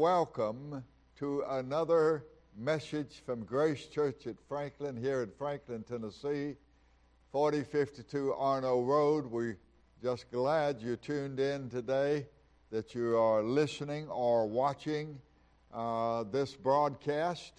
welcome to another message from Grace Church at Franklin, here in Franklin, Tennessee, 4052 Arno Road. We're just glad you tuned in today, that you are listening or watching this broadcast.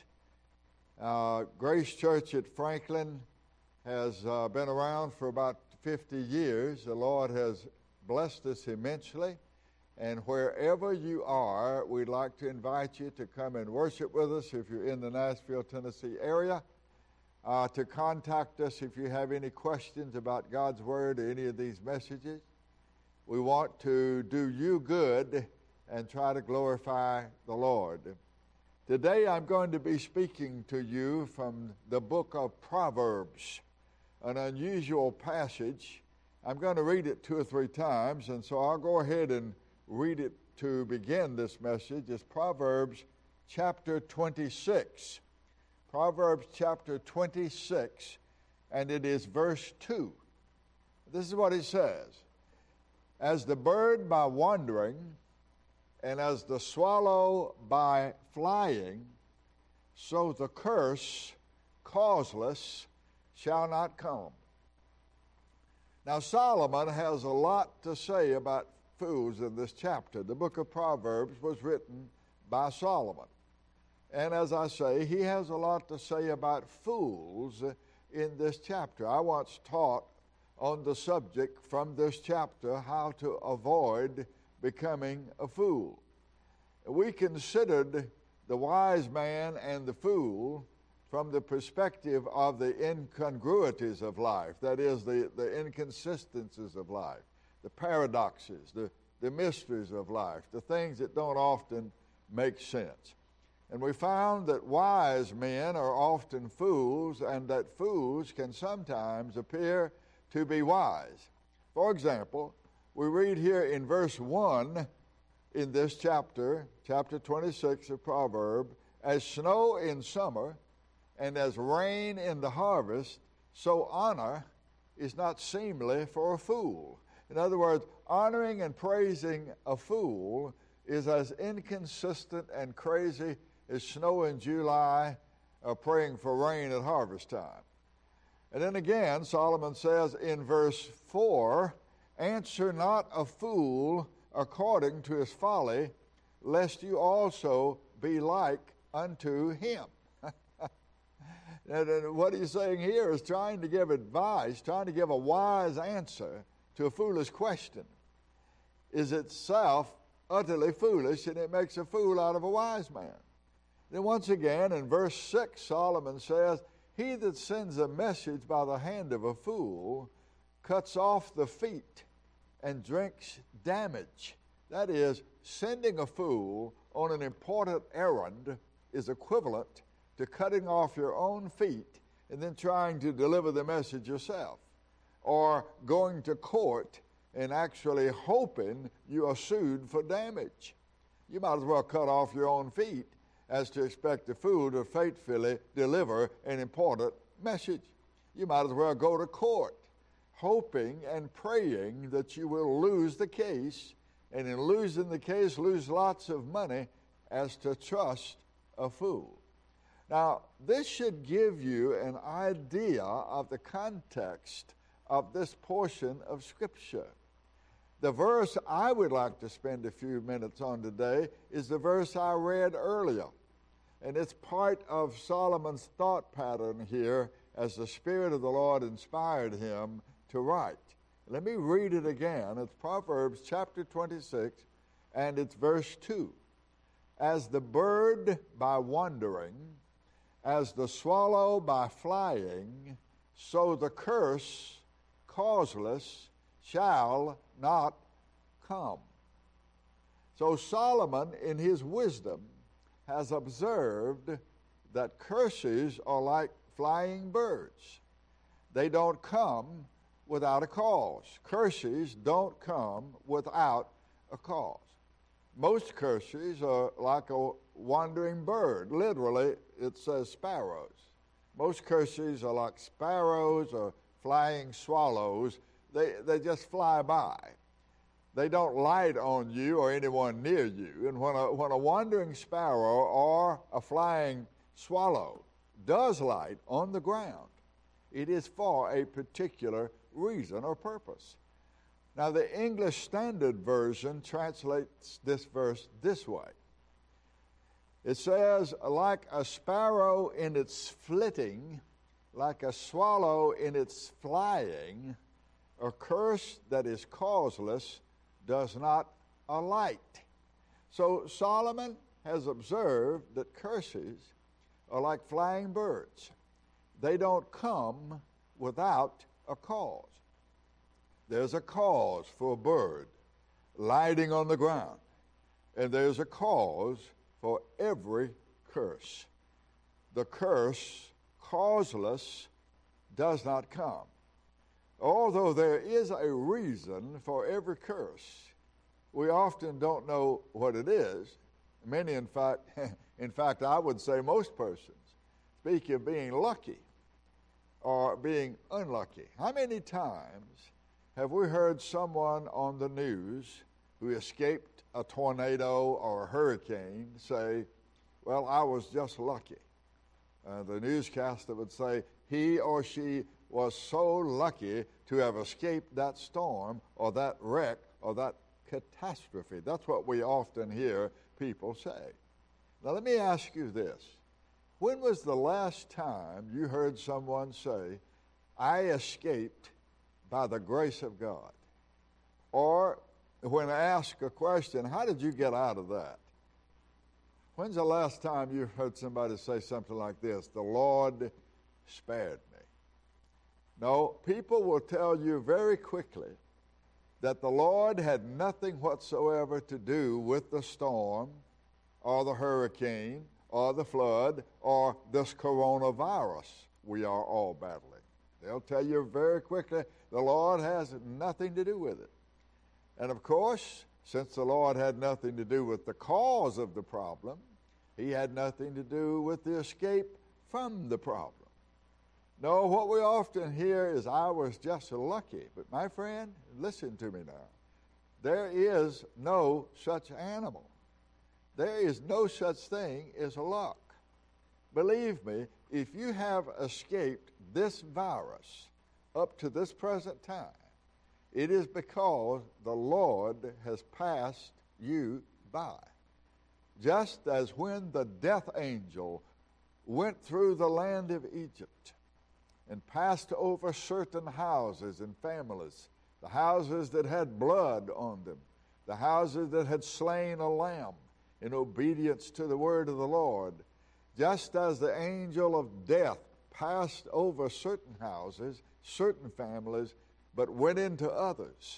Grace Church at Franklin has been around for about 50 years. The Lord has blessed us immensely. And wherever you are, we'd like to invite you to come and worship with us if you're in the Nashville, Tennessee area, to contact us if you have any questions about God's Word or any of these messages. We want to do you good and try to glorify the Lord. Today I'm going to be speaking to you from the book of Proverbs, an unusual passage. I'm going to read it 2 or 3 times, and so I'll go ahead and read it to begin this message. It's Proverbs chapter 26. Proverbs chapter 26, and it is verse 2. This is what it says. As the bird by wandering, and as the swallow by flying, so the curse, causeless, shall not come. Now Solomon has a lot to say about fools in this chapter. The book of Proverbs was written by Solomon. And as I say, he has a lot to say about fools in this chapter. I once taught on the subject from this chapter how to avoid becoming a fool. We considered the wise man and the fool from the perspective of the incongruities of life, that is, the inconsistencies of life, the paradoxes, the mysteries of life, the things that don't often make sense. And we found that wise men are often fools, and that fools can sometimes appear to be wise. For example, we read here in verse 1 in this chapter 26 of Proverbs, as snow in summer and as rain in the harvest, so honor is not seemly for a fool. In other words, honoring and praising a fool is as inconsistent and crazy as snow in July or praying for rain at harvest time. And then again, Solomon says in verse 4, answer not a fool according to his folly, lest you also be like unto him. And what he's saying here is trying to give advice, trying to give a wise answer to a foolish question is itself utterly foolish, and it makes a fool out of a wise man. Then once again in verse 6, Solomon says, he that sends a message by the hand of a fool cuts off the feet and drinks damage. That is, sending a fool on an important errand is equivalent to cutting off your own feet and then trying to deliver the message yourself, or going to court and actually hoping you are sued for damage. You might as well cut off your own feet as to expect the fool to faithfully deliver an important message. You might as well go to court hoping and praying that you will lose the case, and in losing the case, lose lots of money, as to trust a fool. Now, this should give you an idea of the context of this portion of Scripture. The verse I would like to spend a few minutes on today is the verse I read earlier. And it's part of Solomon's thought pattern here as the Spirit of the Lord inspired him to write. Let me read it again. It's Proverbs chapter 26, and it's verse 2. As the bird by wandering, as the swallow by flying, so the curse, causeless, shall not come. So Solomon, in his wisdom, has observed that curses are like flying birds. They don't come without a cause. Curses don't come without a cause. Most curses are like a wandering bird. Literally, it says sparrows. Most curses are like sparrows or flying swallows. They just fly by. They don't light on you or anyone near you. And when a wandering sparrow or a flying swallow does light on the ground, it is for a particular reason or purpose. Now, the English Standard Version translates this verse this way. It says, like a sparrow in its flitting, like a swallow in its flying, a curse that is causeless does not alight. So Solomon has observed that curses are like flying birds. They don't come without a cause. There's a cause for a bird lighting on the ground, and there's a cause for every curse. The curse, causeless, does not come. Although there is a reason for every curse, we often don't know what it is. Many, in fact, I would say most persons speak of being lucky or being unlucky. How many times have we heard someone on the news who escaped a tornado or a hurricane say, well, I was just lucky? The newscaster would say he or she was so lucky to have escaped that storm or that wreck or that catastrophe. That's what we often hear people say. Now let me ask you this. When was the last time you heard someone say, I escaped by the grace of God? Or when asked a question, how did you get out of that? When's the last time you heard somebody say something like this, the Lord spared me? No, people will tell you very quickly that the Lord had nothing whatsoever to do with the storm or the hurricane or the flood or this coronavirus we are all battling. They'll tell you very quickly the Lord has nothing to do with it. And of course, since the Lord had nothing to do with the cause of the problem, he had nothing to do with the escape from the problem. No, what we often hear is, I was just lucky. But my friend, listen to me now. There is no such animal. There is no such thing as luck. Believe me, if you have escaped this virus up to this present time, it is because the Lord has passed you by. Just as when the death angel went through the land of Egypt and passed over certain houses and families, the houses that had blood on them, the houses that had slain a lamb in obedience to the word of the Lord, just as the angel of death passed over certain houses, certain families, but went into others,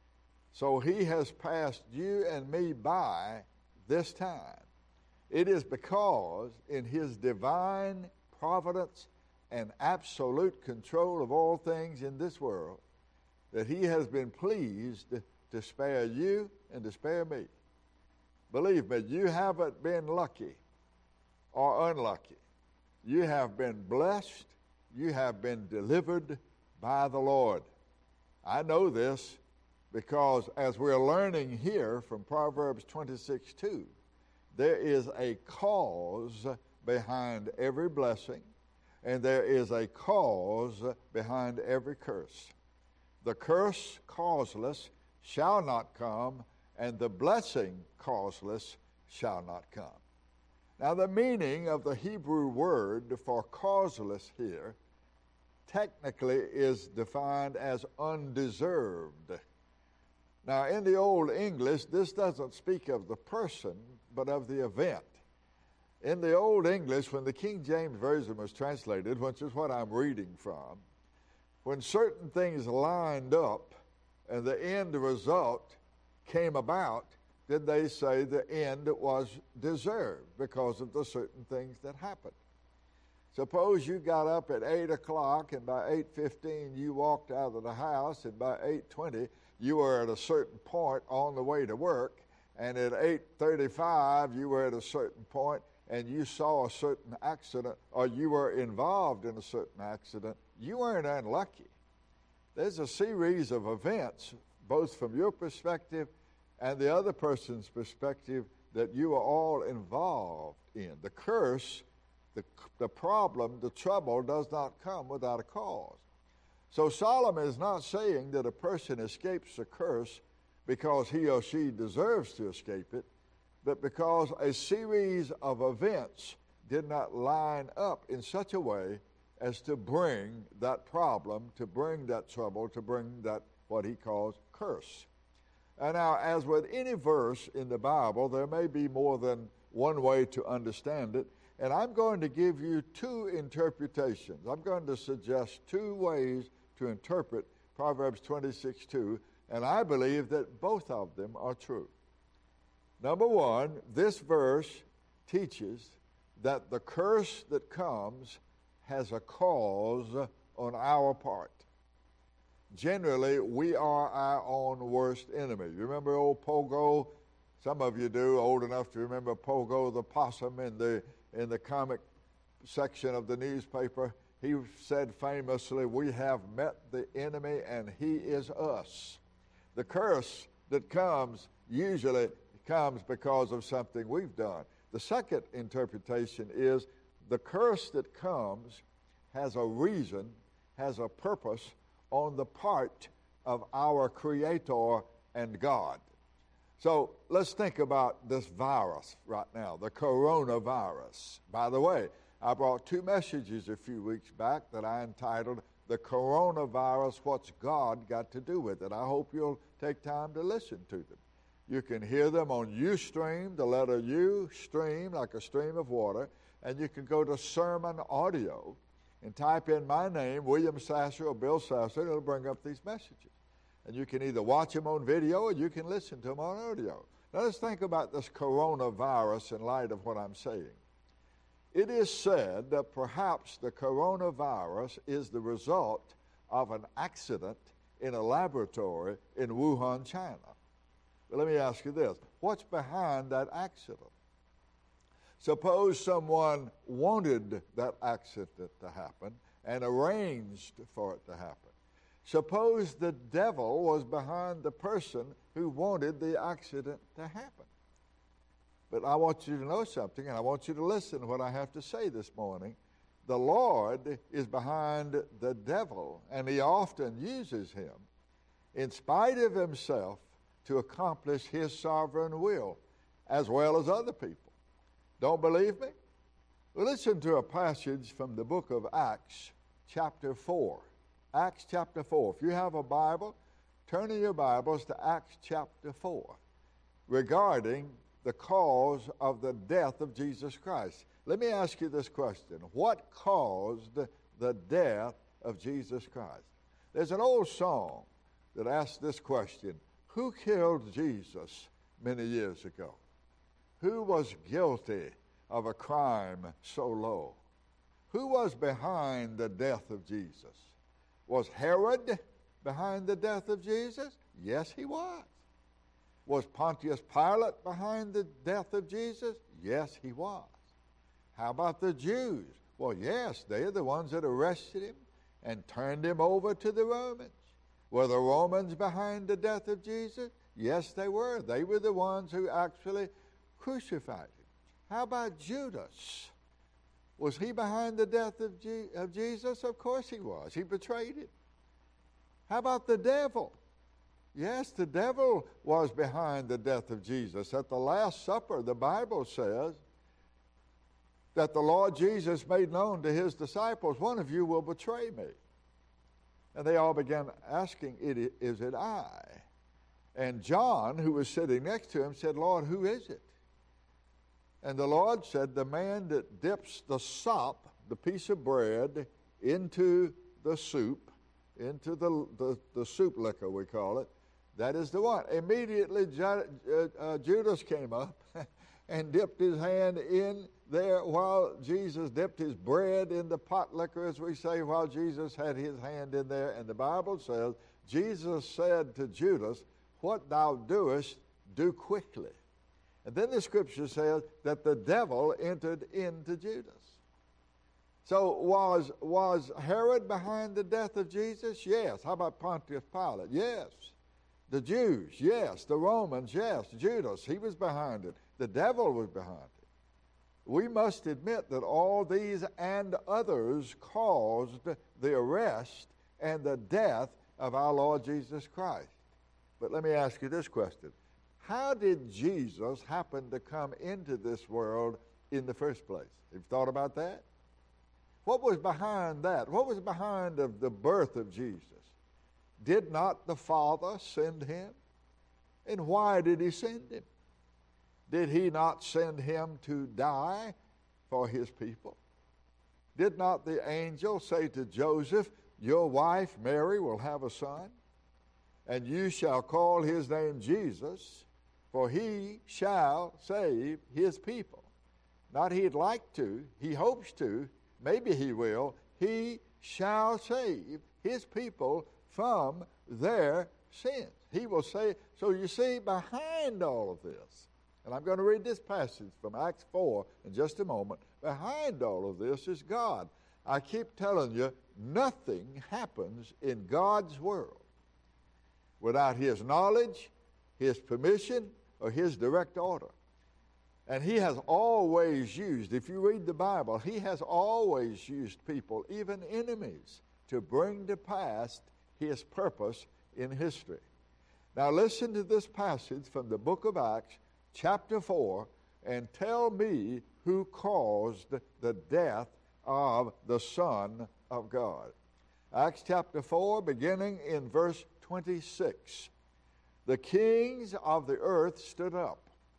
so he has passed you and me by this time. It is because in his divine providence and absolute control of all things in this world that he has been pleased to spare you and to spare me. Believe me, you haven't been lucky or unlucky. You have been blessed. You have been delivered by the Lord. I know this because as we're learning here from Proverbs 26:2, there is a cause behind every blessing, and there is a cause behind every curse. The curse, causeless, shall not come, and the blessing, causeless, shall not come. Now, the meaning of the Hebrew word for causeless here technically is defined as undeserved. Now, in the Old English, this doesn't speak of the person, but of the event. In the Old English, when the King James Version was translated, which is what I'm reading from, when certain things lined up and the end result came about, then they say the end was deserved because of the certain things that happened. Suppose you got up at 8 o'clock and by 8:15 you walked out of the house, and by 8:20 you were at a certain point on the way to work, and at 8:35 you were at a certain point and you saw a certain accident, or you were involved in a certain accident. You weren't unlucky. There's a series of events both from your perspective and the other person's perspective that you are all involved in. The curse, the problem, the trouble does not come without a cause. So Solomon is not saying that a person escapes a curse because he or she deserves to escape it, but because a series of events did not line up in such a way as to bring that problem, to bring that trouble, to bring that what he calls curse. And now, as with any verse in the Bible, there may be more than one way to understand it, and I'm going to give you two interpretations. I'm going to suggest two ways to interpret Proverbs 26:2, and I believe that both of them are true. Number one, this verse teaches that the curse that comes has a cause on our part. Generally, we are our own worst enemy. You remember old Pogo? Some of you do, old enough to remember Pogo the possum in the comic section of the newspaper. He said famously, "We have met the enemy and he is us." The curse that comes usually comes because of something we've done. The second interpretation is the curse that comes has a reason, has a purpose on the part of our Creator and God. So let's think about this virus right now, the coronavirus. By the way, I brought two messages a few weeks back that I entitled, "The Coronavirus, What's God Got to Do with It?" I hope you'll take time to listen to them. You can hear them on Ustream, the letter U, stream, like a stream of water, and you can go to Sermon Audio and type in my name, William Sasser or Bill Sasser, and it'll bring up these messages. And you can either watch them on video or you can listen to them on audio. Now let's think about this coronavirus in light of what I'm saying. It is said that perhaps the coronavirus is the result of an accident in a laboratory in Wuhan, China. But let me ask you this. What's behind that accident? Suppose someone wanted that accident to happen and arranged for it to happen. Suppose the devil was behind the person who wanted the accident to happen. But I want you to know something, and I want you to listen to what I have to say this morning. The Lord is behind the devil, and he often uses him in spite of himself to accomplish his sovereign will, as well as other people. Don't believe me? Well, listen to a passage from the book of Acts, chapter 4. Acts chapter 4. If you have a Bible, turn in your Bibles to Acts chapter 4, regarding the cause of the death of Jesus Christ. Let me ask you this question. What caused the death of Jesus Christ? There's an old song that asks this question. Who killed Jesus many years ago? Who was guilty of a crime so low? Who was behind the death of Jesus? Was Herod behind the death of Jesus? Yes, he was. Was Pontius Pilate behind the death of Jesus? Yes, he was. How about the Jews? Well, yes, they're the ones that arrested him and turned him over to the Romans. Were the Romans behind the death of Jesus? Yes, they were. They were the ones who actually crucified him. How about Judas? Was he behind the death of Jesus? Of course he was. He betrayed him. How about the devil? Yes, the devil was behind the death of Jesus. At the Last Supper, the Bible says that the Lord Jesus made known to his disciples, "One of you will betray me." And they all began asking, "Is it I?" And John, who was sitting next to him, said, "Lord, who is it?" And the Lord said, "The man that dips the sop, the piece of bread, into the soup, into the soup liquor, we call it, that is the one." Immediately Judas came up and dipped his hand in there while Jesus dipped his bread in the pot liquor, as we say, while Jesus had his hand in there. And the Bible says, Jesus said to Judas, "What thou doest, do quickly." And then the scripture says that the devil entered into Judas. So was Herod behind the death of Jesus? Yes. How about Pontius Pilate? Yes. The Jews, yes. The Romans, yes. Judas, he was behind it. The devil was behind it. We must admit that all these and others caused the arrest and the death of our Lord Jesus Christ. But let me ask you this question. How did Jesus happen to come into this world in the first place? Have you thought about that? What was behind that? What was behind of the birth of Jesus? Did not the Father send him? And why did he send him? Did he not send him to die for his people? Did not the angel say to Joseph, your wife Mary will have a son, and you shall call his name Jesus, for he shall save his people? Not he'd like to, he hopes to, maybe he will. He shall save his people from their sins. He will say, so you see, behind all of this, and I'm going to read this passage from Acts 4 in just a moment, behind all of this is God. I keep telling you, nothing happens in God's world without his knowledge, his permission, or his direct order. And he has always used, if you read the Bible, he has always used people, even enemies, to bring to pass his purpose in history. Now listen to this passage from the book of Acts, chapter 4, and tell me who caused the death of the Son of God. Acts chapter 4, beginning in verse 26. The kings of the earth stood up,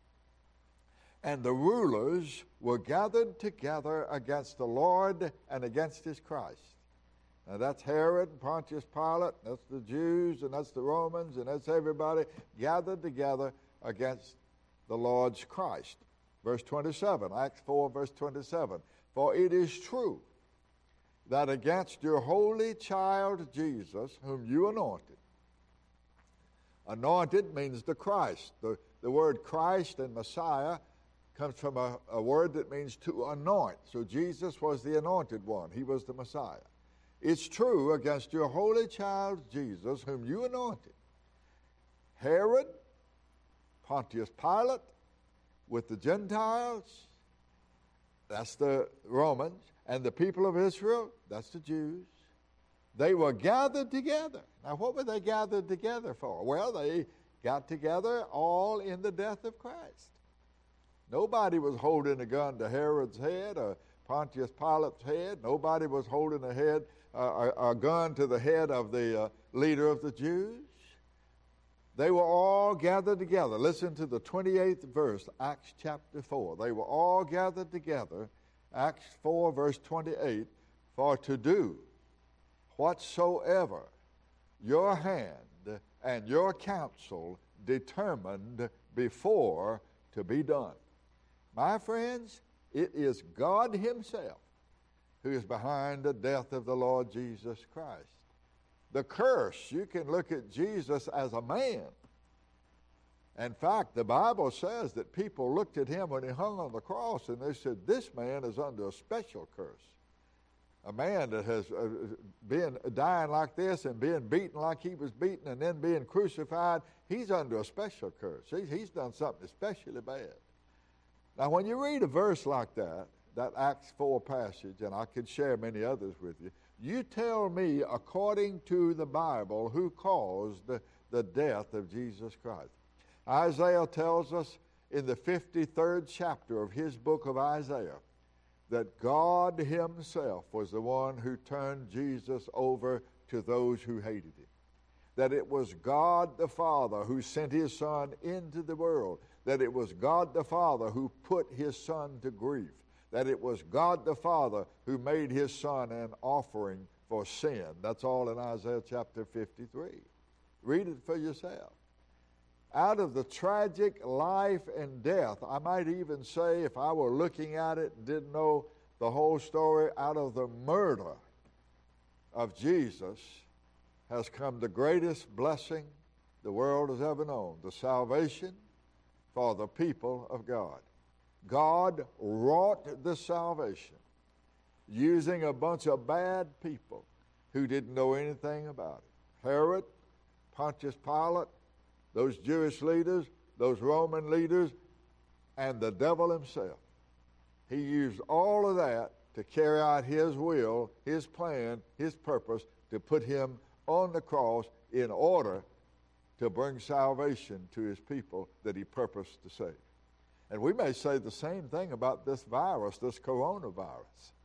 and the rulers were gathered together against the Lord and against his Christ. Now that's Herod and Pontius Pilate, that's the Jews, and that's the Romans, and that's everybody gathered together against the Lord's Christ. Verse 27, Acts 4, verse 27. For it is true that against your holy child Jesus, whom you anointed. Anointed means the Christ. The word Christ and Messiah comes from a word that means to anoint. So Jesus was the anointed one. He was the Messiah. It's true against your holy child Jesus, whom you anointed. Herod, Pontius Pilate, with the Gentiles, that's the Romans, and the people of Israel, that's the Jews. They were gathered together. Now, what were they gathered together for? Well, they got together all in the death of Christ. Nobody was holding a gun to Herod's head or Pontius Pilate's head. Nobody was holding a gun to the head of the leader of the Jews. They were all gathered together. Listen to the 28th verse, Acts chapter 4. They were all gathered together, Acts 4, verse 28, for to do whatsoever your hand and your counsel determined before to be done. My friends, it is God himself who is behind the death of the Lord Jesus Christ. The curse, you can look at Jesus as a man. In fact, the Bible says that people looked at him when he hung on the cross and they said, this man is under a special curse. A man that has been dying like this and being beaten like he was beaten and then being crucified, he's under a special curse. He's done something especially bad. Now, when you read a verse like that Acts 4 passage, and I could share many others with you, you tell me, according to the Bible, who caused the death of Jesus Christ. Isaiah tells us in the 53rd chapter of his book of Isaiah that God himself was the one who turned Jesus over to those who hated him. That it was God the Father who sent his Son into the world. That it was God the Father who put his Son to grief. That it was God the Father who made his Son an offering for sin. That's all in Isaiah chapter 53. Read it for yourself. Out of the tragic life and death, I might even say, if I were looking at it and didn't know the whole story, out of the murder of Jesus has come the greatest blessing the world has ever known, the salvation for the people of God. God wrought the salvation using a bunch of bad people who didn't know anything about it. Herod, Pontius Pilate, those Jewish leaders, those Roman leaders, and the devil himself. He used all of that to carry out his will, his plan, his purpose, to put him on the cross in order to bring salvation to his people that he purposed to save. And we may say the same thing about this virus, this coronavirus.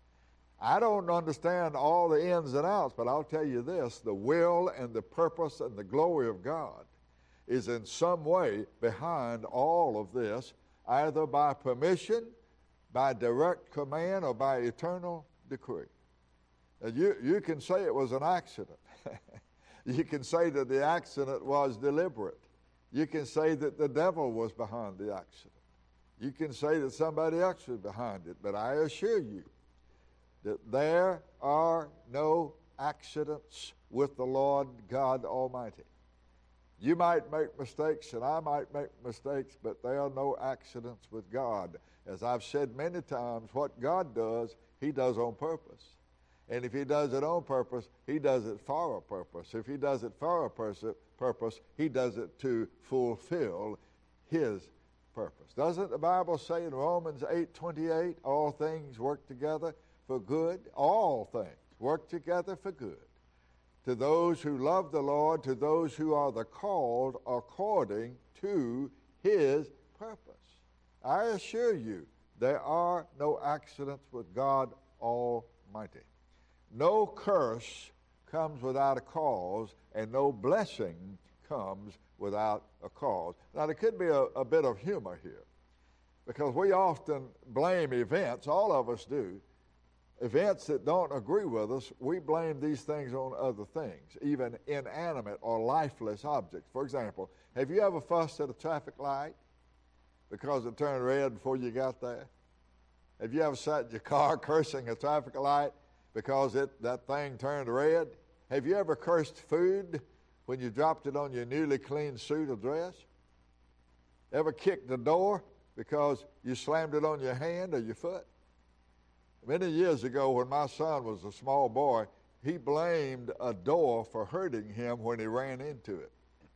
I don't understand all the ins and outs, but I'll tell you this, the will and the purpose and the glory of God is in some way behind all of this, either by permission, by direct command, or by eternal decree. And you can say it was an accident. You can say that the accident was deliberate. You can say that the devil was behind the accident. You can say that somebody else was behind it. But I assure you that there are no accidents with the Lord God Almighty. You might make mistakes and I might make mistakes, but there are no accidents with God. As I've said many times, what God does, he does on purpose. And if he does it on purpose, he does it for a purpose. If he does it for a purpose, he does it to fulfill his purpose. Doesn't the Bible say in Romans 8:28, all things work together for good? All things work together for good. To those who love the Lord, to those who are the called according to his purpose. I assure you, there are no accidents with God Almighty. No curse comes without a cause, and no blessing comes without a cause. Now, there could be a bit of humor here, because we often blame events, all of us do, events that don't agree with us. We blame these things on other things, even inanimate or lifeless objects. For example, have you ever fussed at a traffic light because it turned red before you got there? Have you ever sat in your car cursing a traffic light because that thing turned red? Have you ever cursed food when you dropped it on your newly cleaned suit or dress? Ever kicked the door because you slammed it on your hand or your foot? Many years ago, when my son was a small boy, he blamed a door for hurting him when he ran into it.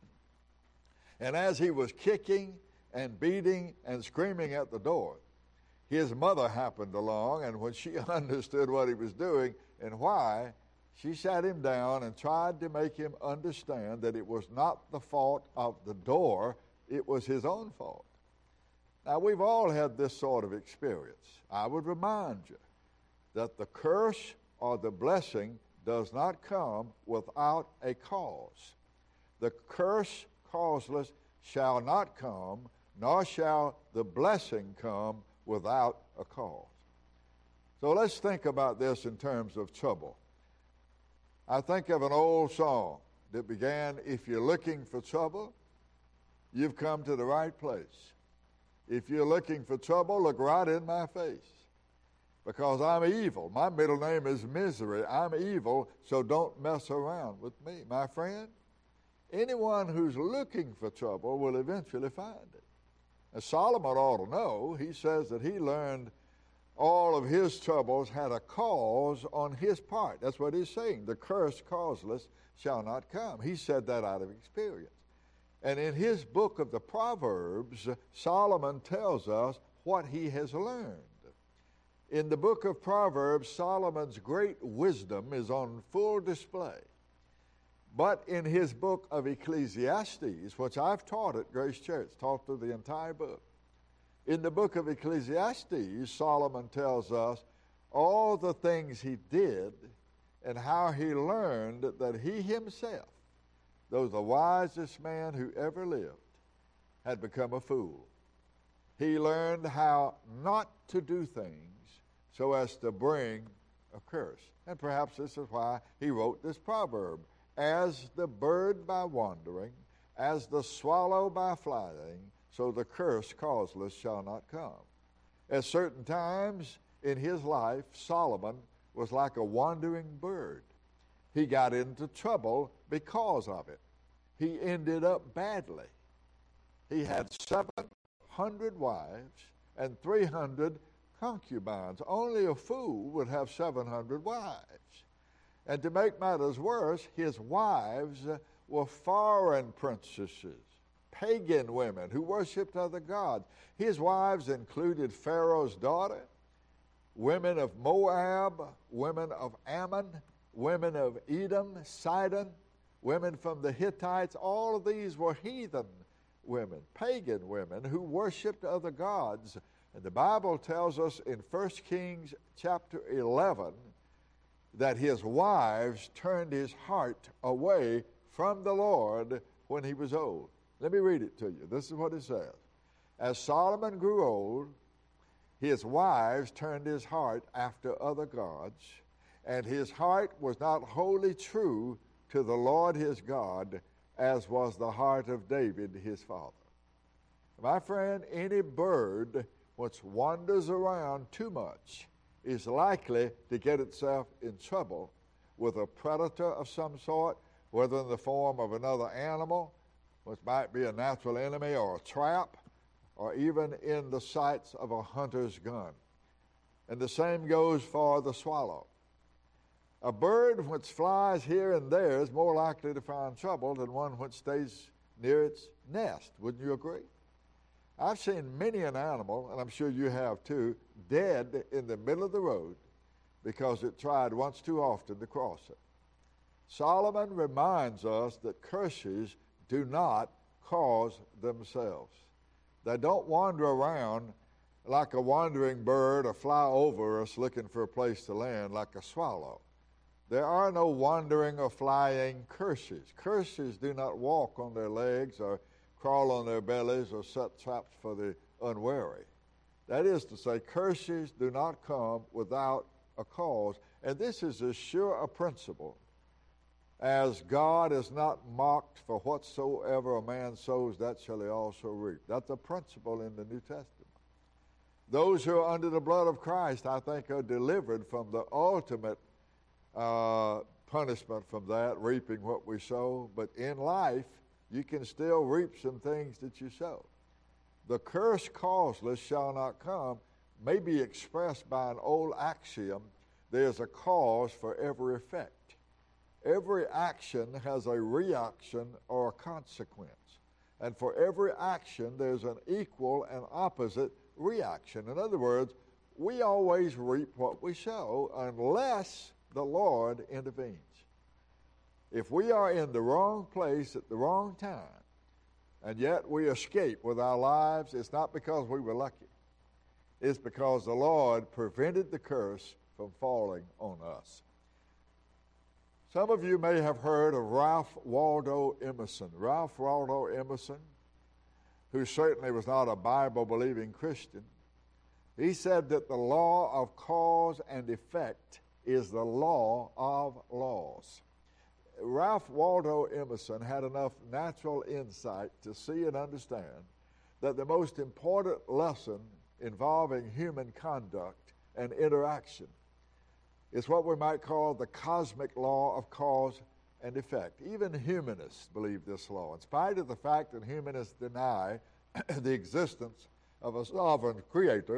And as he was kicking and beating and screaming at the door, his mother happened along, and when she understood what he was doing and why, she sat him down and tried to make him understand that it was not the fault of the door, it was his own fault. Now, we've all had this sort of experience. I would remind you that the curse or the blessing does not come without a cause. The curse causeless shall not come, nor shall the blessing come without a cause. So let's think about this in terms of trouble. I think of an old song that began, if you're looking for trouble, you've come to the right place. If you're looking for trouble, look right in my face. Because I'm evil. My middle name is Misery. I'm evil, so don't mess around with me. My friend, anyone who's looking for trouble will eventually find it. As Solomon ought to know, he says that he learned all of his troubles had a cause on his part. That's what he's saying. The curse causeless shall not come. He said that out of experience. And in his book of the Proverbs, Solomon tells us what he has learned. In the book of Proverbs, Solomon's great wisdom is on full display. But in his book of Ecclesiastes, which I've taught at Grace Church, taught through the entire book, in the book of Ecclesiastes, Solomon tells us all the things he did and how he learned that he himself, though the wisest man who ever lived, had become a fool. He learned how not to do things so as to bring a curse. And perhaps this is why he wrote this proverb. As the bird by wandering, as the swallow by flying, so the curse causeless shall not come. At certain times in his life, Solomon was like a wandering bird. He got into trouble because of it. He ended up badly. He had 700 wives and 300 concubines. Only a fool would have 700 wives. And to make matters worse, his wives were foreign princesses. pagan women who worshipped other gods. His wives included Pharaoh's daughter, women of Moab, women of Ammon, women of Edom, Sidon, women from the Hittites. All of these were heathen women, pagan women who worshipped other gods. And the Bible tells us in 1 Kings chapter 11 that his wives turned his heart away from the Lord when he was old. Let me read it to you. This is what it says. As Solomon grew old, his wives turned his heart after other gods, and his heart was not wholly true to the Lord his God, as was the heart of David his father. My friend, any bird which wanders around too much is likely to get itself in trouble with a predator of some sort, whether in the form of another animal, which might be a natural enemy or a trap, or even in the sights of a hunter's gun. And the same goes for the swallow. A bird which flies here and there is more likely to find trouble than one which stays near its nest. Wouldn't you agree? I've seen many an animal, and I'm sure you have too, dead in the middle of the road because it tried once too often to cross it. Solomon reminds us that curses do not cause themselves. They don't wander around like a wandering bird or fly over us looking for a place to land like a swallow. There are no wandering or flying curses. Curses do not walk on their legs or crawl on their bellies or set traps for the unwary. That is to say, curses do not come without a cause. And this is as sure a principle as God is not mocked, for whatsoever a man sows, that shall he also reap. That's a principle in the New Testament. Those who are under the blood of Christ, I think, are delivered from the ultimate punishment from that, reaping what we sow. But in life, you can still reap some things that you sow. The curse causeless shall not come may be expressed by an old axiom: there's a cause for every effect. Every action has a reaction or a consequence. And for every action, there's an equal and opposite reaction. In other words, we always reap what we sow unless the Lord intervenes. If we are in the wrong place at the wrong time, and yet we escape with our lives, it's not because we were lucky. It's because the Lord prevented the curse from falling on us. Some of you may have heard of Ralph Waldo Emerson. Ralph Waldo Emerson, who certainly was not a Bible-believing Christian, he said that the law of cause and effect is the law of laws. Ralph Waldo Emerson had enough natural insight to see and understand that the most important lesson involving human conduct and interaction is what we might call the cosmic law of cause and effect. Even humanists believe this law, in spite of the fact that humanists deny the existence of a sovereign creator.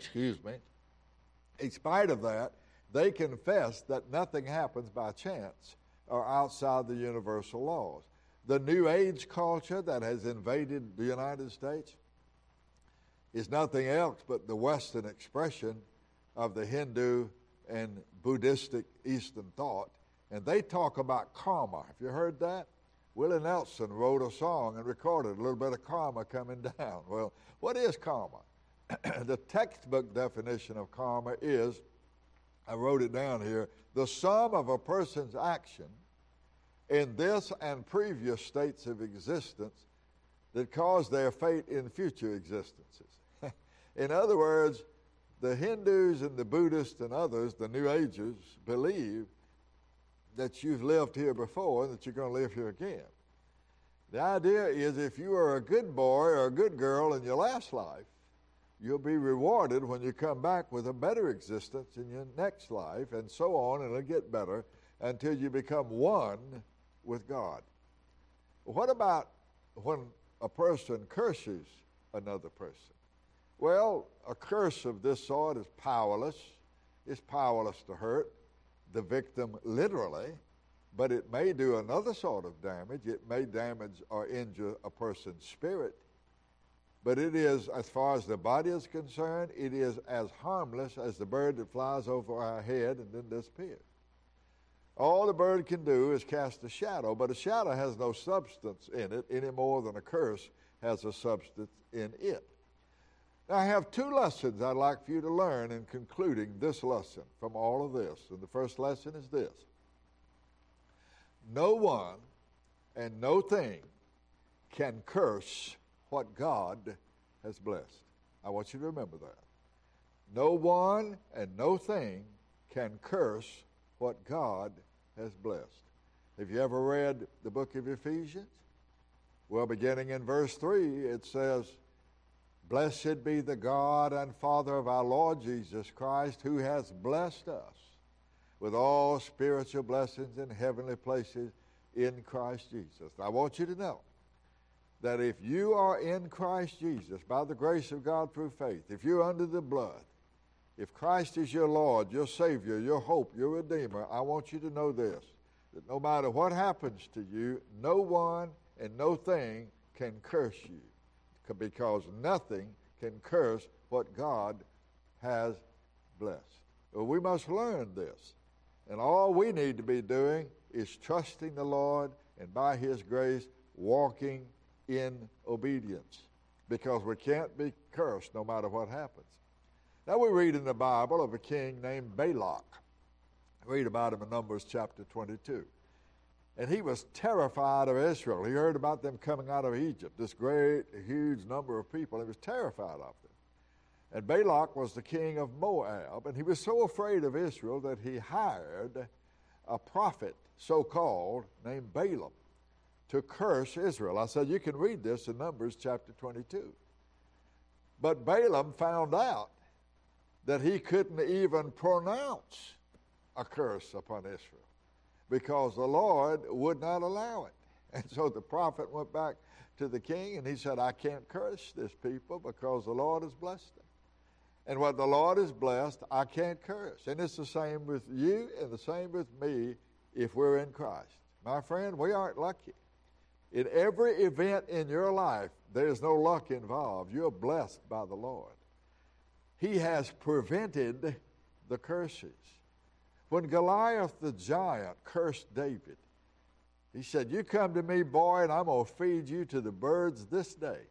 In spite of that, they confess that nothing happens by chance or outside the universal laws. The New Age culture that has invaded the United States is nothing else but the Western expression of the Hindu and Buddhistic Eastern thought, and they talk about karma. Have you heard that? Willie Nelson wrote a song and recorded a little bit of karma coming down. Well, what is karma? The textbook definition of karma is, I wrote it down here, the sum of a person's action in this and previous states of existence that cause their fate in future existences. In other words, the Hindus and the Buddhists and others, the New Agers, believe that you've lived here before and that you're going to live here again. The idea is if you are a good boy or a good girl in your last life, you'll be rewarded when you come back with a better existence in your next life, and so on, and it'll get better until you become one with God. What about when a person curses another person? Well, a curse of this sort is powerless. It's powerless to hurt the victim literally, but it may do another sort of damage. It may damage or injure a person's spirit. But it is, as far as the body is concerned, it is as harmless as the bird that flies over our head and then disappears. All the bird can do is cast a shadow, but a shadow has no substance in it any more than a curse has a substance in it. Now, I have two lessons I'd like for you to learn in concluding this lesson from all of this. And the first lesson is this: no one and no thing can curse what God has blessed. I want you to remember that. No one and no thing can curse what God has blessed. Have you ever read the book of Ephesians? Well, beginning in verse 3, it says, "Blessed be the God and Father of our Lord Jesus Christ, who has blessed us with all spiritual blessings in heavenly places in Christ Jesus." I want you to know that if you are in Christ Jesus, by the grace of God through faith, if you're under the blood, if Christ is your Lord, your Savior, your hope, your Redeemer, I want you to know this, that no matter what happens to you, no one and no thing can curse you, because nothing can curse what God has blessed. Well, we must learn this, and all we need to be doing is trusting the Lord and by His grace walking in obedience, because we can't be cursed no matter what happens. Now we read in the Bible of a king named Balak. Read about him in Numbers chapter 22. And he was terrified of Israel. He heard about them coming out of Egypt, this great, huge number of people. He was terrified of them. And Balak was the king of Moab, and he was so afraid of Israel that he hired a prophet, so-called, named Balaam, to curse Israel. I said, you can read this in Numbers chapter 22. But Balaam found out that he couldn't even pronounce a curse upon Israel because the Lord would not allow it. And so the prophet went back to the king and he said, I can't curse this people because the Lord has blessed them. And what the Lord has blessed, I can't curse. And it's the same with you and the same with me if we're in Christ. My friend, we aren't lucky. In every event in your life, there's no luck involved. You're blessed by the Lord. He has prevented the curses. When Goliath the giant cursed David, he said, you come to me, boy, and I'm going to feed you to the birds this day.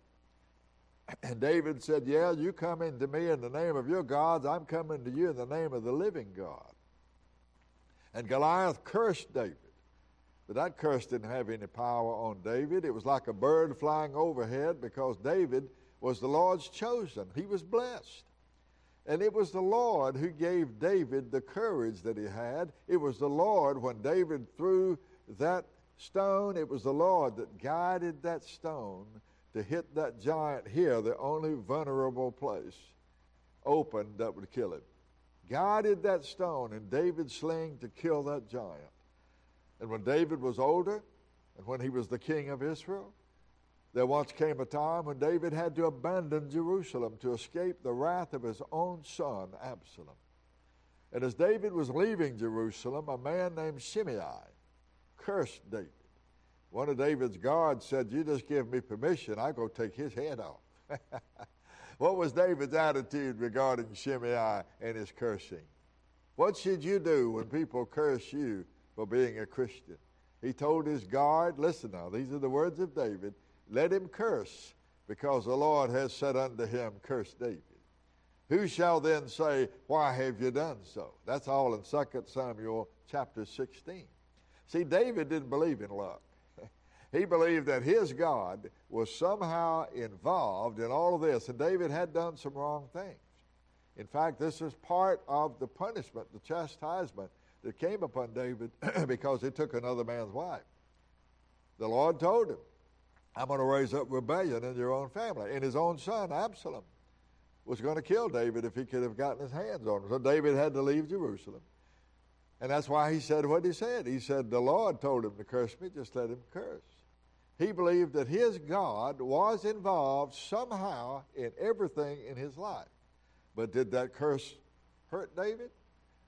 And David said, yeah, you come into me in the name of your gods. I'm coming to you in the name of the living God. And Goliath cursed David. But that curse didn't have any power on David. It was like a bird flying overhead because David was the Lord's chosen. He was blessed. And it was the Lord who gave David the courage that he had. It was the Lord, when David threw that stone, it was the Lord that guided that stone to hit that giant here, the only vulnerable place open that would kill him. Guided that stone in David's sling to kill that giant. And when David was older, and when he was the king of Israel, there once came a time when David had to abandon Jerusalem to escape the wrath of his own son, Absalom. And as David was leaving Jerusalem, a man named Shimei cursed David. One of David's guards said, you just give me permission, I'll go take his head off. What was David's attitude regarding Shimei and his cursing? What should you do when people curse you for being a Christian? He told his guard, listen now, these are the words of David, let him curse, because the Lord has said unto him, curse David. Who shall then say, why have you done so? That's all in 2 Samuel chapter 16. See, David didn't believe in luck. He believed that his God was somehow involved in all of this, and David had done some wrong things. In fact, this is part of the punishment, the chastisement that came upon David because he took another man's wife. The Lord told him, I'm going to raise up rebellion in your own family. And his own son, Absalom, was going to kill David if he could have gotten his hands on him. So David had to leave Jerusalem. And that's why he said what he said. He said, the Lord told him to curse me, just let him curse. He believed that his God was involved somehow in everything in his life. But did that curse hurt David?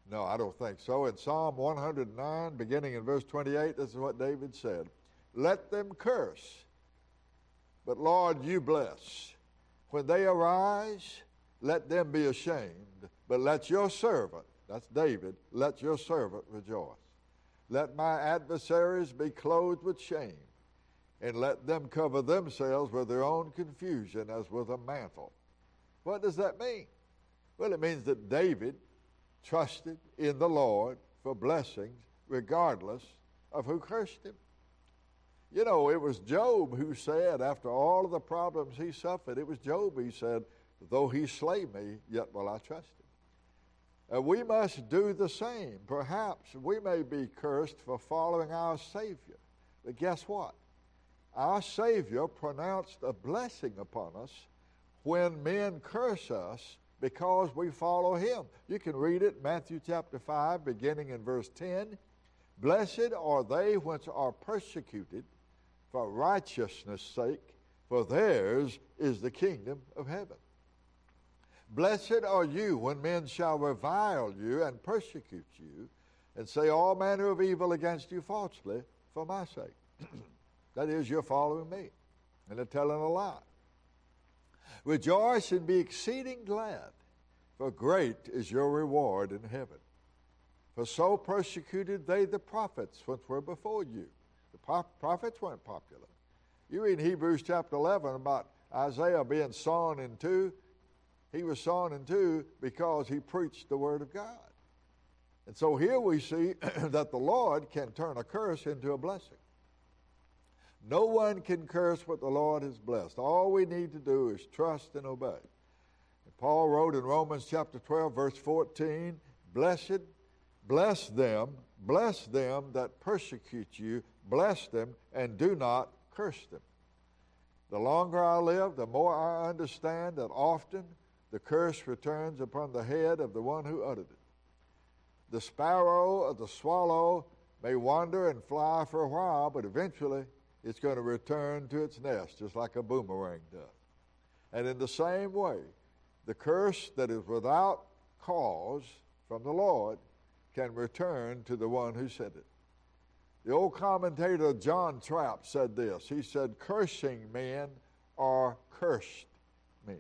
No, I don't think so. In Psalm 109, beginning in verse 28, this is what David said. Let them curse, but Lord, you bless. When they arise, let them be ashamed, but let your servant, that's David, let your servant rejoice. Let my adversaries be clothed with shame, and let them cover themselves with their own confusion as with a mantle. What does that mean? Well, it means that David trusted in the Lord for blessings regardless of who cursed him. You know, it was Job who said, after all of the problems he suffered, it was Job who said, though he slay me, yet will I trust him. We must do the same. Perhaps we may be cursed for following our Savior. But guess what? Our Savior pronounced a blessing upon us when men curse us because we follow him. You can read it, Matthew chapter 5, beginning in verse 10. Blessed are they which are persecuted for righteousness' sake, for theirs is the kingdom of heaven. Blessed are you when men shall revile you and persecute you, and say all manner of evil against you falsely for my sake. That is, you're following me, and they're telling a lie. Rejoice and be exceeding glad, for great is your reward in heaven. For so persecuted they the prophets which were before you. The prophets weren't popular. You read Hebrews chapter 11 about Isaiah being sawn in two. He was sawn in two because he preached the Word of God. And so here we see that the Lord can turn a curse into a blessing. No one can curse what the Lord has blessed. All we need to do is trust and obey. And Paul wrote in Romans chapter 12, verse 14, bless them that persecute you, bless them, and do not curse them. The longer I live, the more I understand that often the curse returns upon the head of the one who uttered it. The sparrow or the swallow may wander and fly for a while, but eventually it's going to return to its nest, just like a boomerang does. And in the same way, the curse that is without cause from the Lord can return to the one who said it. The old commentator John Trapp said this. He said, cursing men are cursed men.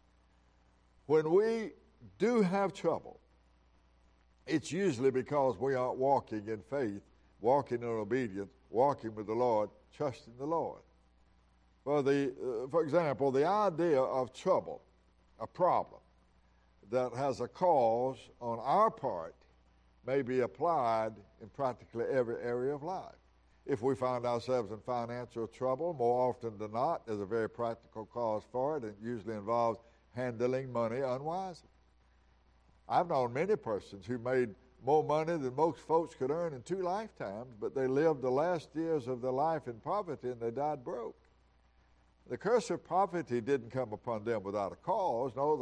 When we do have trouble, it's usually because we aren't walking in faith, walking in obedience, walking with the Lord, trusting the Lord. For example, the idea of trouble, a problem that has a cause on our part, may be applied in practically every area of life. If we find ourselves in financial trouble, more often than not, there's a very practical cause for it. It usually involves handling money unwisely. I've known many persons who made more money than most folks could earn in 2 lifetimes, but they lived the last years of their life in poverty and they died broke. The curse of poverty didn't come upon them without a cause. No,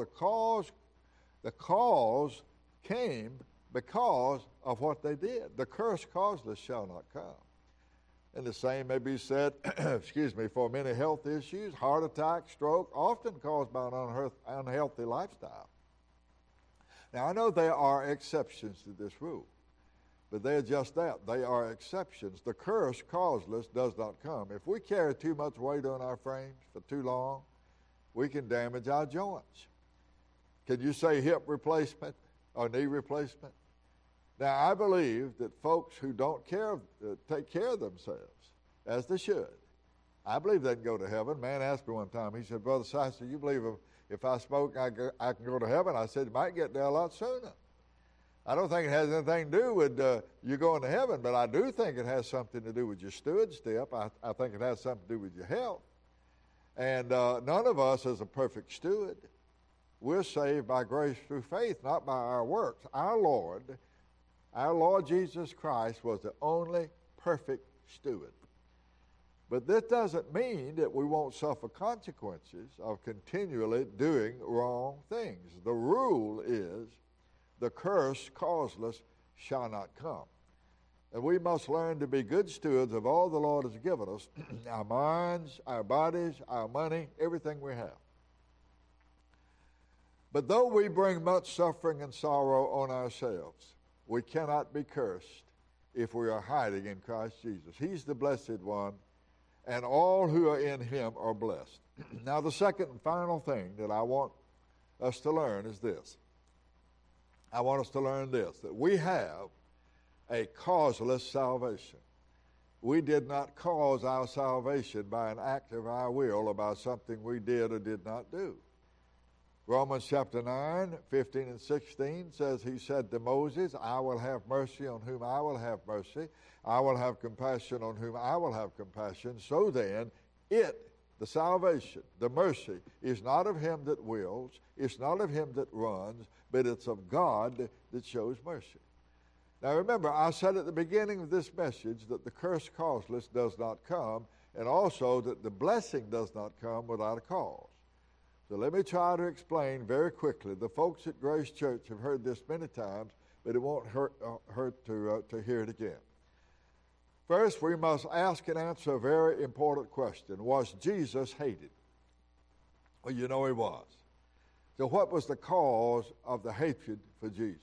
the cause came because of what they did. The curse causeless shall not come. And the same may be said, for many health issues, heart attack, stroke, often caused by an unhealthy lifestyle. Now, I know there are exceptions to this rule, but they're just that. They are exceptions. The curse causeless does not come. If we carry too much weight on our frames for too long, we can damage our joints. Can you say hip replacement or knee replacement? Now, I believe that folks who don't take care of themselves as they should, I believe they can go to heaven. A man asked me one time, he said, Brother Sasser, you believe if I smoke, I can go to heaven? I said, you might get there a lot sooner. I don't think it has anything to do with you going to heaven, but I do think it has something to do with your stewardship. I think it has something to do with your health. And none of us is a perfect steward. We're saved by grace through faith, not by our works. Our Lord Jesus Christ was the only perfect steward. But this doesn't mean that we won't suffer consequences of continually doing wrong things. The rule is the curse causeless shall not come. And we must learn to be good stewards of all the Lord has given us, our minds, our bodies, our money, everything we have. But though we bring much suffering and sorrow on ourselves, We cannot be cursed if we are hiding in Christ Jesus. He's the blessed one, and all who are in him are blessed. Now, the second and final thing that I want us to learn is this. I want us to learn this, that we have a causeless salvation. We did not cause our salvation by an act of our will or by something we did or did not do. Romans chapter 9, 15 and 16 says, he said to Moses, I will have mercy on whom I will have mercy. I will have compassion on whom I will have compassion. So then, the salvation, the mercy, is not of him that wills, it's not of him that runs, but it's of God that shows mercy. Now remember, I said at the beginning of this message that the curse causeless does not come, and also that the blessing does not come without a cause. So let me try to explain very quickly. The folks at Grace Church have heard this many times, but it won't hurt to hear it again. First, we must ask and answer a very important question. Was Jesus hated? Well, you know he was. So what was the cause of the hatred for Jesus?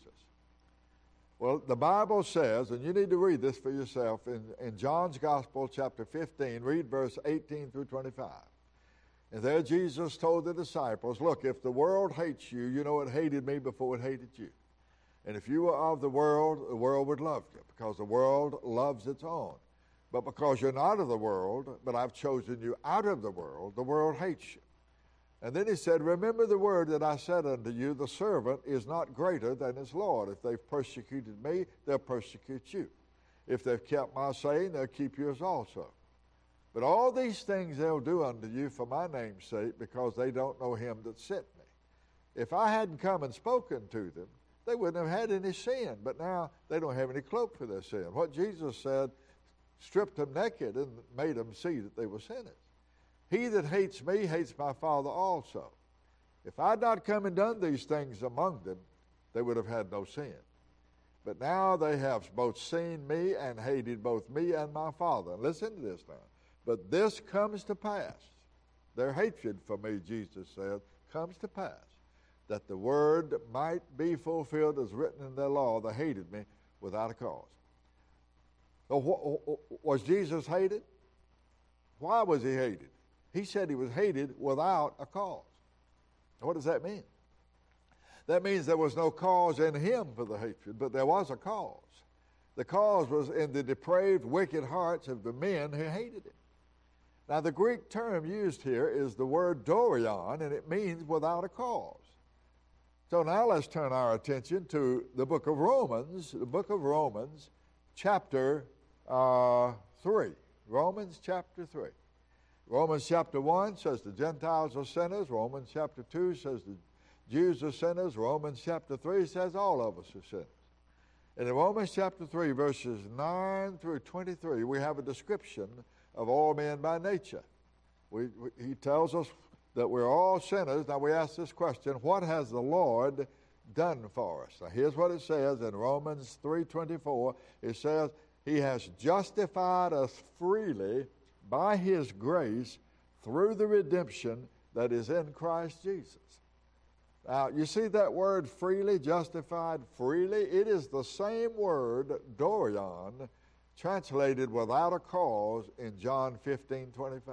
Well, the Bible says, and you need to read this for yourself, in John's Gospel, chapter 15, read verse 18 through 25. And there Jesus told the disciples, look, if the world hates you, you know it hated me before it hated you. And if you were of the world would love you, because the world loves its own. But because you're not of the world, but I've chosen you out of the world hates you. And then he said, remember the word that I said unto you, the servant is not greater than his Lord. If they've persecuted me, they'll persecute you. If they've kept my saying, they'll keep yours also. But all these things they'll do unto you for my name's sake, because they don't know him that sent me. If I hadn't come and spoken to them, they wouldn't have had any sin. But now they don't have any cloak for their sin. What Jesus said stripped them naked and made them see that they were sinners. He that hates me hates my Father also. If I had not come and done these things among them, they would have had no sin. But now they have both seen me and hated both me and my Father. And listen to this now. But this comes to pass. Their hatred for me, Jesus said, comes to pass, that the word might be fulfilled as written in their law, they hated me without a cause. So was Jesus hated? Why was he hated? He said he was hated without a cause. What does that mean? That means there was no cause in him for the hatred, but there was a cause. The cause was in the depraved, wicked hearts of the men who hated him. Now, the Greek term used here is the word dorion, and it means without a cause. So now let's turn our attention to the book of Romans, chapter 3. Romans chapter 3. Romans chapter 1 says the Gentiles are sinners. Romans chapter 2 says the Jews are sinners. Romans chapter 3 says all of us are sinners. And in Romans chapter 3, verses 9 through 23, we have a description of all men by nature. He tells us that we're all sinners. Now we ask this question, what has the Lord done for us? Now here's what it says in Romans 3:24. It says, he has justified us freely by his grace through the redemption that is in Christ Jesus. Now, you see that word freely, justified freely? It is the same word, dorion, translated without a cause in John 15:25.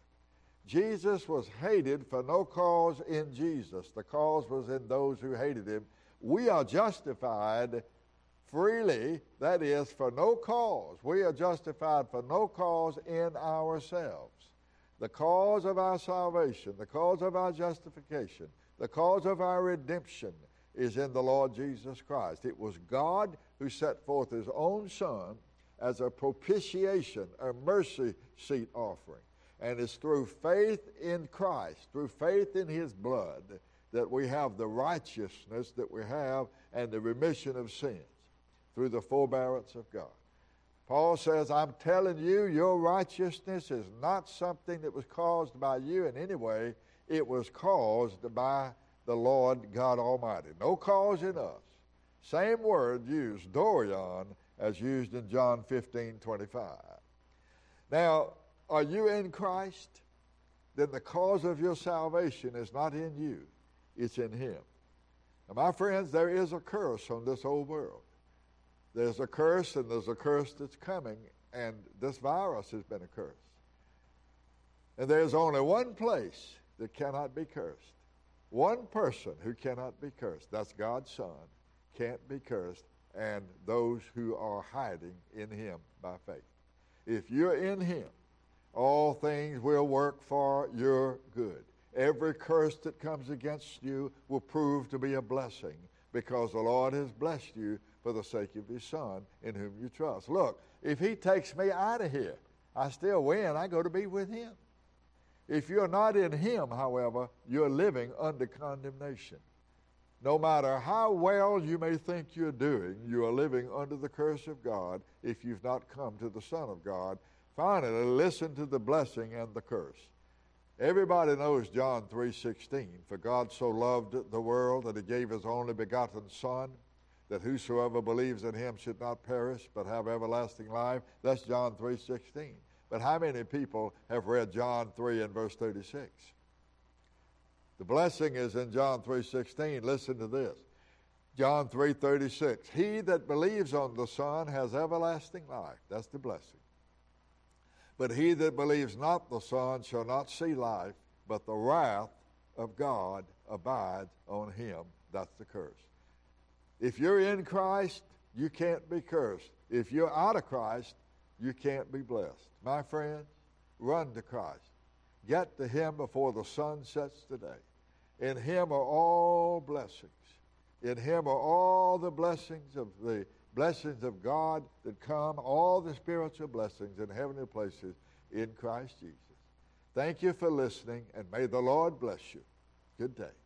Jesus was hated for no cause in Jesus. The cause was in those who hated him. We are justified freely, that is, for no cause. We are justified for no cause in ourselves. The cause of our salvation, the cause of our justification, the cause of our redemption is in the Lord Jesus Christ. It was God who set forth his own Son as a propitiation, a mercy seat offering. And it's through faith in Christ, through faith in his blood, that we have the righteousness that we have and the remission of sins through the forbearance of God. Paul says, I'm telling you, your righteousness is not something that was caused by you in any way. It was caused by the Lord God Almighty. No cause in us. Same word used, dorion, as used in John 15:25. Now, are you in Christ? Then the cause of your salvation is not in you. It's in him. Now, my friends, there is a curse on this old world. There's a curse, and there's a curse that's coming, and this virus has been a curse. And there's only one place that cannot be cursed. One person who cannot be cursed. That's God's Son. Can't be cursed. And those who are hiding in Him by faith. If you're in Him, all things will work for your good. Every curse that comes against you will prove to be a blessing, because the Lord has blessed you for the sake of His Son in whom you trust. Look, if He takes me out of here, I still win. I go to be with Him. If you're not in Him, however, you're living under condemnation. No matter how well you may think you're doing, you are living under the curse of God if you've not come to the Son of God. Finally, listen to the blessing and the curse. Everybody knows John 3:16. For God so loved the world that He gave His only begotten Son, that whosoever believes in Him should not perish but have everlasting life. That's John 3:16. But how many people have read John 3 and verse 36? The blessing is in John 3:16. Listen to this. John 3:36. He that believes on the Son has everlasting life. That's the blessing. But he that believes not the Son shall not see life, but the wrath of God abides on him. That's the curse. If you're in Christ, you can't be cursed. If you're out of Christ, you can't be blessed. My friends, run to Christ. Get to Him before the sun sets today. In Him are all blessings. In Him are all the blessings of God that come, all the spiritual blessings in heavenly places in Christ Jesus. Thank you for listening, and may the Lord bless you. Good day.